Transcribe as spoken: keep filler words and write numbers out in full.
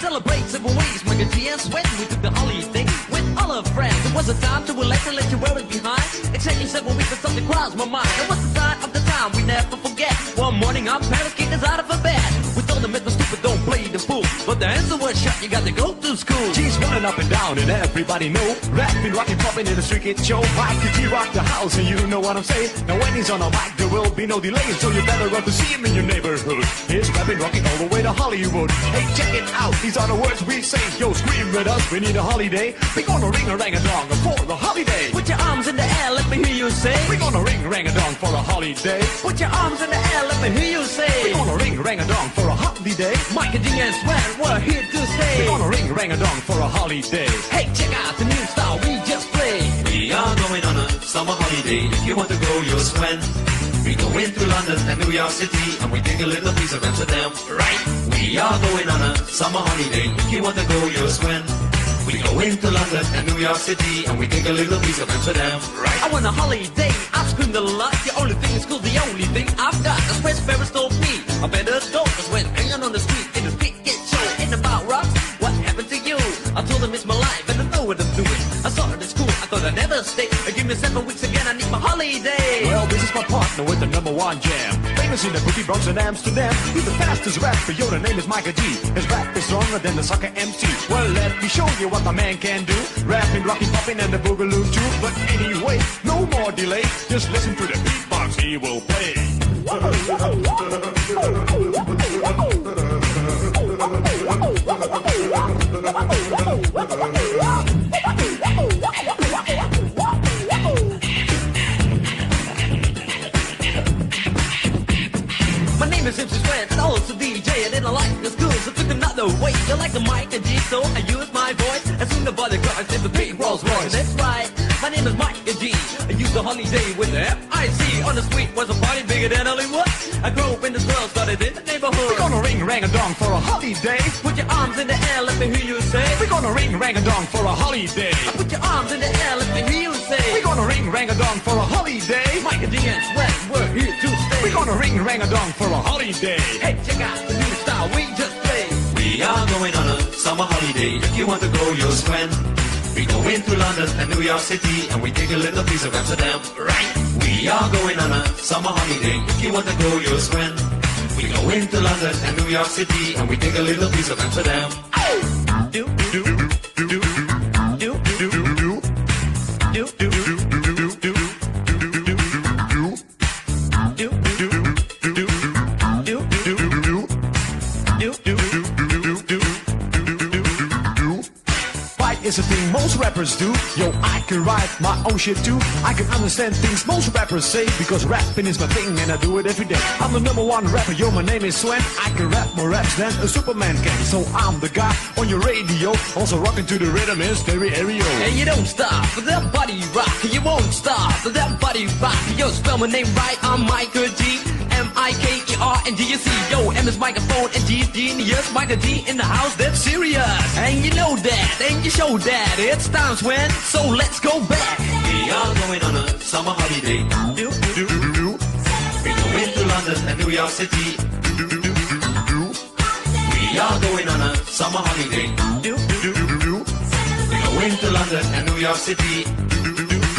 celebrate several ways. Michael G and Sweat, we took the holiday with all our friends. It was a time to relax and let you wear it behind. Exactly several weeks and something crossed my mind. It was the sign of the time we never forget. One morning our parents kicked us out of a bed. We told them it was stupid, don't play the fool. But the answer was shut, you got to go to school. G's running up and down and everybody know. Rapping, rocking, popping in the street kid show. Michael G rock the house and you know what I'm saying. Now when he's on a mic there will be no delay. So you better run to see him in your neighborhood. He's rapping, rocking all the way to Hollywood. Hey, check it out, these are the words we say. Yo, scream with us, we need a holiday. We're gonna ring a rang a dong for the holiday. Put your arms in the air, let me hear you say. We're gonna ring rang a dong for a holiday. Put your arms in the air, let me hear you say. We're gonna ring rang a dong for a holiday. Michael G and Sweat, we're here to stay. We're gonna ring rang a dong for a holiday. Hey, check out the new style we just played. We are going on a summer holiday. If you want to go, you'll swim. We go into London and New York City, and we take a little piece of Amsterdam, right? We are going on a summer holiday. If you want to go, you'll swim. We go into London and New York City, and we take a little piece of Amsterdam, right? I want a holiday, I've screamed a lot. The only thing is cool, the only thing I've got. That's where Ferris told me I better go. Cause when hanging on the street in the street get show in about rocks, what happened to you? I told them it's my life and I know what I'm doing. I saw it at school, I thought I'd never stay. Give me seven weeks again, I need my holiday. Well, this is my partner with the number one jam. Famous in the boogie Bronx and Amsterdam. He's the fastest rapper, yo, the name is Michael G. His rap is stronger than the soccer M C. Well, let me show you what my man can do. Rapping, rocking, popping, and the boogaloo too. But anyway, no more delay. Just listen to the beatbox he will play. My name is Simpson Sweat, and also D J. I didn't like the school, so took another way. I like the mic and G, so I used my voice. And soon the bodyguards in the big Rolls Royce. That's right, my name is Mike and G. I used the holiday with the F I C. On the street was a party bigger than Hollywood. I grew up in this world, started in the neighborhood. We're gonna ring rang a dong for a holiday. Put your arms in the air, let me hear you say. We're gonna ring rang a dong for a holiday. Put your arms in the air, let me hear you say. We're gonna ring rang a dong for a holiday. Mike and G and Sweat, we're here to stay. We're gonna ring rang a dong for a holiday. Hey, check out the new style we just played. We are going on a summer holiday. If you want to go, you'll swim. We go into London and New York City, and we take a little piece of Amsterdam, right? We are going on a summer holiday. If you want to go, you'll swim. We go into London and New York City, and we take a little piece of Amsterdam. Do, do, do, do, do, do, do, do, do, do, do. Is a thing most rappers do. Yo, I can write my own shit too. I can understand things most rappers say, because rapping is my thing and I do it every day. I'm the number one rapper, yo, my name is Swen. I can rap more raps than a Superman can. So I'm the guy on your radio, also rocking to the rhythm in stereo. And you don't stop for that body rock. You won't stop for that body rock. Yo, spell my name right, I'm Michael G. M I K E R and G U C. Yo, M is microphone and G is genius. Michael G in the house, that's serious. And you know that, and you show that. It's time, Swen, so let's go back. We are going on a summer holiday. Do, do, do, do. We go into London and New York City. Do, do, do, do, do. We are going on a summer holiday. Do, do, do, do, do. We go into London and New York City. Do, do, do, do.